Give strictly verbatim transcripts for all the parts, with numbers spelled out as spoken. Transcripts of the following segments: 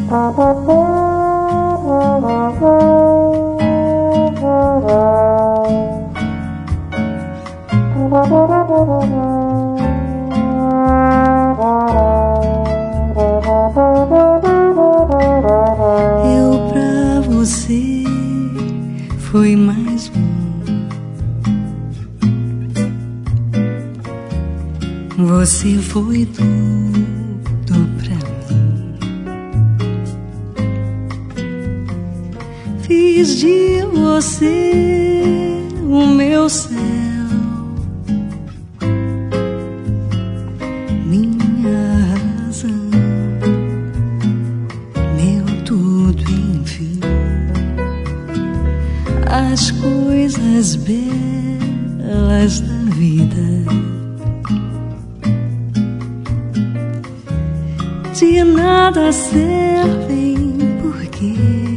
Eu pra você fui mais um. Você foi tudo pra mim. Fiz de você o meu céu, minha razão, meu tudo, enfim. As coisas belas da vida de nada servem porque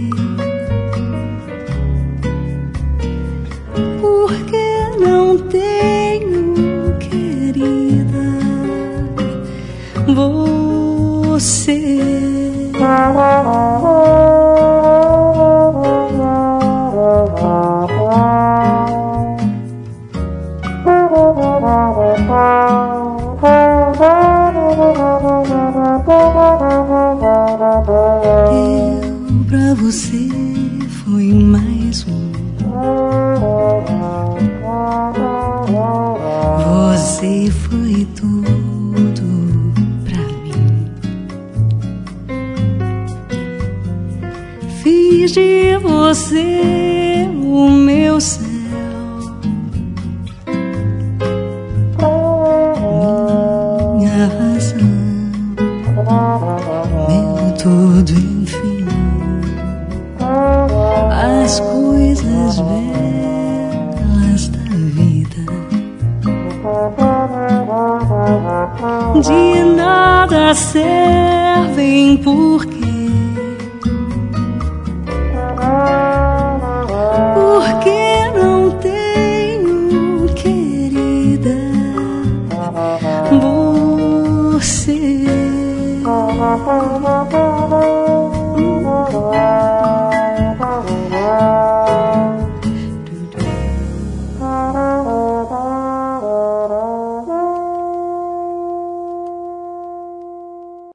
porque não tenho, querida, você. Eu pra você fui mais um. Você foi tudo pra mim. Fiz de você o meu céu, minha razão, meu tudo, enfim. As coisas belas da vida de nada servem porque